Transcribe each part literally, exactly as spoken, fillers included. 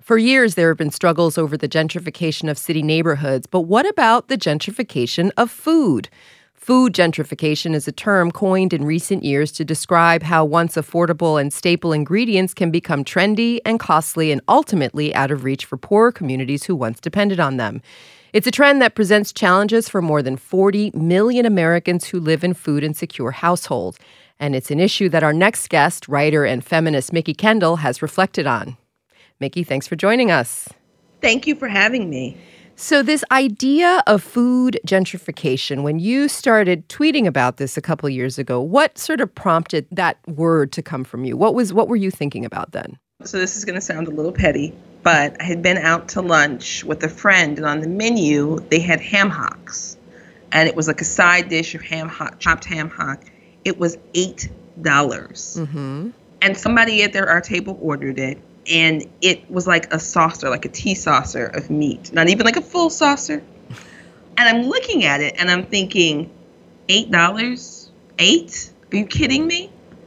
For years, there have been struggles over the gentrification of city neighborhoods, but what about the gentrification of food? Food gentrification is a term coined in recent years to describe how once affordable and staple ingredients can become trendy and costly and ultimately out of reach for poorer communities who once depended on them. It's a trend that presents challenges for more than forty million Americans who live in food-insecure households. And it's an issue that our next guest, writer and feminist Mikki Kendall, has reflected on. Mikki, thanks for joining us. Thank you for having me. So this idea of food gentrification, when you started tweeting about this a couple of years ago, what sort of prompted that word to come from you? What was what were you thinking about then? So this is going to sound a little petty, but I had been out to lunch with a friend, and on the menu, they had ham hocks. And it was like a side dish of ham hock, chopped ham hock. It was eight dollars. Mm-hmm. And somebody at their, our table ordered it. And it was like a saucer, like a tea saucer of meat, not even like a full saucer. And I'm looking at it and I'm thinking, eight dollars? Eight? Are you kidding me?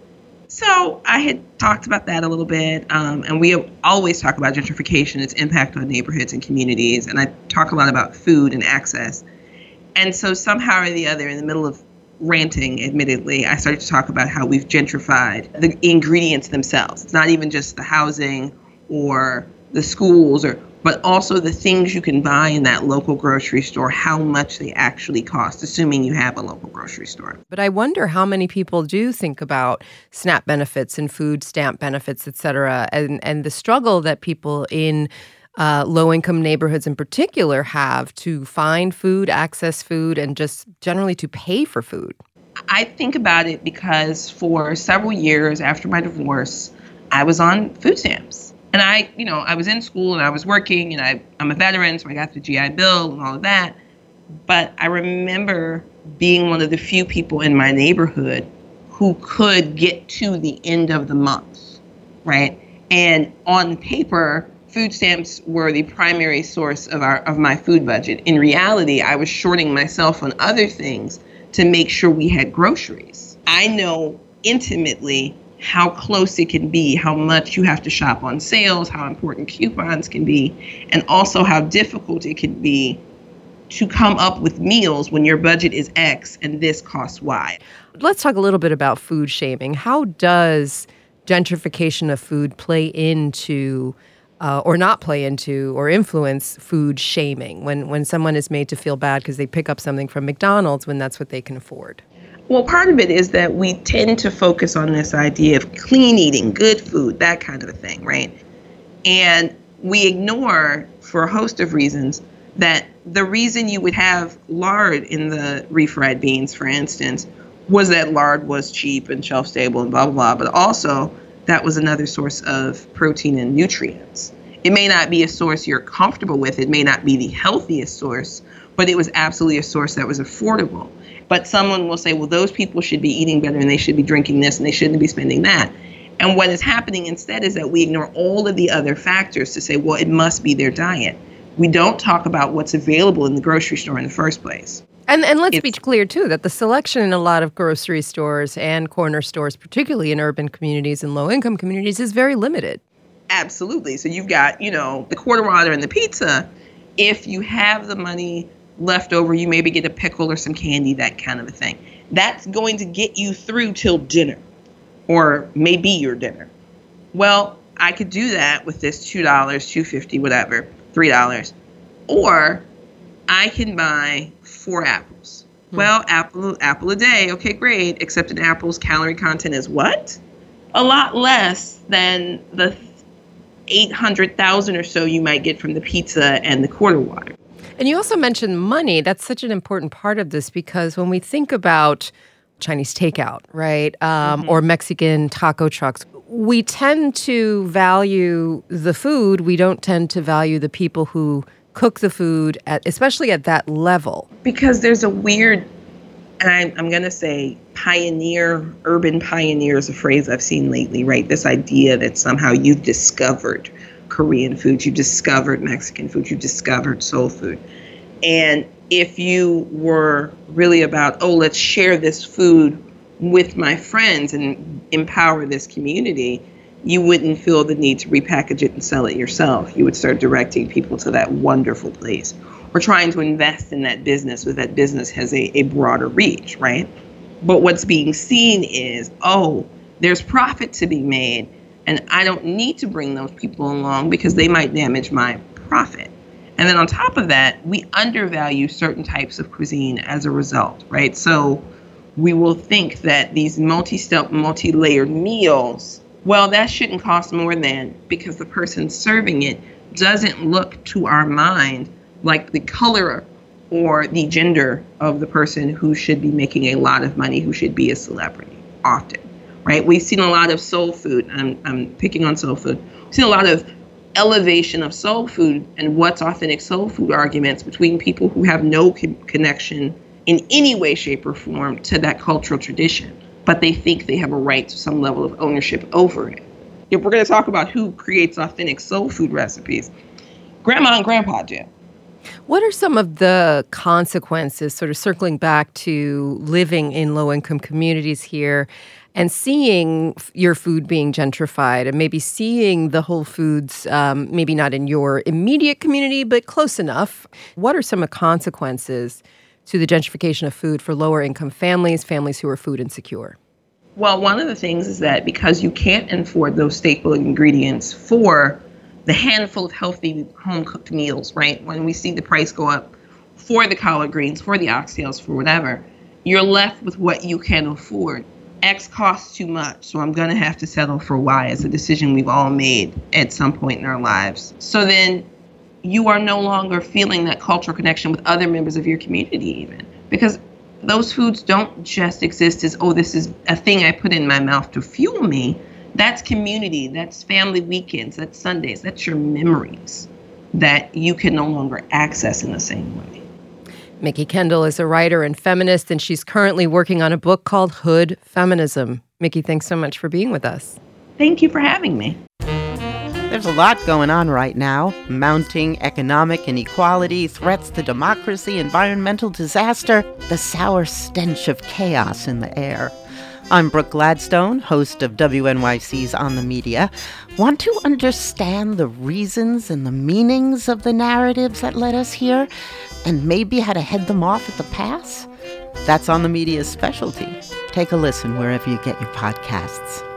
So I had talked about that a little bit. Um, and we always talk about gentrification, its impact on neighborhoods and communities. And I talk a lot about food and access. And so somehow or the other, in the middle of ranting, admittedly, I started to talk about how we've gentrified the ingredients themselves. It's not even just the housing or the schools, or but also the things you can buy in that local grocery store, how much they actually cost, assuming you have a local grocery store. But I wonder how many people do think about SNAP benefits and food stamp benefits, et cetera, and, and the struggle that people in Uh, low-income neighborhoods in particular have to find food, access food, and just generally to pay for food. I think about it because for several years after my divorce, I was on food stamps. And I, you know, I was in school and I was working, and I, I'm a veteran, so I got the G I Bill and all of that. But I remember being one of the few people in my neighborhood who could get to the end of the month, right? And on paper, food stamps were the primary source of our of my food budget. In reality, I was shorting myself on other things to make sure we had groceries. I know intimately how close it can be, how much you have to shop on sales, how important coupons can be, and also how difficult it can be to come up with meals when your budget is X and this costs Y. Let's talk a little bit about food shaming. How does gentrification of food play into Uh, or not play into or influence food shaming when, when someone is made to feel bad because they pick up something from McDonald's when that's what they can afford? Well, part of it is that we tend to focus on this idea of clean eating, good food, that kind of a thing, right? And we ignore, for a host of reasons, that the reason you would have lard in the refried beans, for instance, was that lard was cheap and shelf stable and blah, blah, blah, but also that was another source of protein and nutrients. It may not be a source you're comfortable with. It may not be the healthiest source, but it was absolutely a source that was affordable. But someone will say, well, those people should be eating better and they should be drinking this and they shouldn't be spending that. And what is happening instead is that we ignore all of the other factors to say, well, it must be their diet. We don't talk about what's available in the grocery store in the first place. And and let's it's, be clear, too, that the selection in a lot of grocery stores and corner stores, particularly in urban communities and low-income communities, is very limited. Absolutely. So you've got, you know, the quarter water and the pizza. If you have the money left over, you maybe get a pickle or some candy, that kind of a thing. That's going to get you through till dinner, or maybe your dinner. Well, I could do that with this two dollars, two dollars and fifty cents, whatever, three dollars. Or I can buy four apples. Hmm. Well, apple apple a day. Okay, great. Except an apple's calorie content is what? A lot less than the eight hundred thousand or so you might get from the pizza and the quarter water. And you also mentioned money. That's such an important part of this because when we think about Chinese takeout, right, um, mm-hmm. or Mexican taco trucks, we tend to value the food. We don't tend to value the people who cook the food, at, especially at that level. Because there's a weird, and I, I'm going to say pioneer, urban pioneer is a phrase I've seen lately, right? This idea that somehow you've discovered Korean food, you discovered Mexican food, you discovered soul food. And if you were really about, oh, let's share this food with my friends and empower this community, you wouldn't feel the need to repackage it and sell it yourself. You would start directing people to that wonderful place, or trying to invest in that business so that business has a, a broader reach, right? But what's being seen is, oh, there's profit to be made, and I don't need to bring those people along because they might damage my profit. And then on top of that, we undervalue certain types of cuisine as a result, right? So we will think that these multi-step, multi-layered meals, well, that shouldn't cost more than, because the person serving it doesn't look to our mind like the color or the gender of the person who should be making a lot of money, who should be a celebrity often, right? We've seen a lot of soul food. I'm, I'm picking on soul food. We've seen a lot of elevation of soul food and what's authentic soul food arguments between people who have no co- connection in any way, shape, or form to that cultural tradition, but they think they have a right to some level of ownership over it. If we're going to talk about who creates authentic soul food recipes, grandma and grandpa do. What are some of the consequences, sort of circling back to living in low-income communities here and seeing your food being gentrified and maybe seeing the Whole Foods, um, maybe not in your immediate community, but close enough? What are some of the consequences to the gentrification of food for lower-income families, families who are food insecure? Well, one of the things is that because you can't afford those staple ingredients for the handful of healthy home-cooked meals, right? When we see the price go up for the collard greens, for the oxtails, for whatever, you're left with what you can afford. X costs too much, so I'm going to have to settle for Y as a decision we've all made at some point in our lives. So then you are no longer feeling that cultural connection with other members of your community even, because those foods don't just exist as, oh, this is a thing I put in my mouth to fuel me. That's community, that's family weekends, that's Sundays, that's your memories that you can no longer access in the same way. Mikki Kendall is a writer and feminist, and she's currently working on a book called Hood Feminism. Mikki, thanks so much for being with us. Thank you for having me. There's a lot going on right now. Mounting economic inequality, threats to democracy, environmental disaster, the sour stench of chaos in the air. I'm Brooke Gladstone, host of W N Y C's On the Media. Want to understand the reasons and the meanings of the narratives that led us here, and maybe how to head them off at the pass? That's On the Media's specialty. Take a listen wherever you get your podcasts.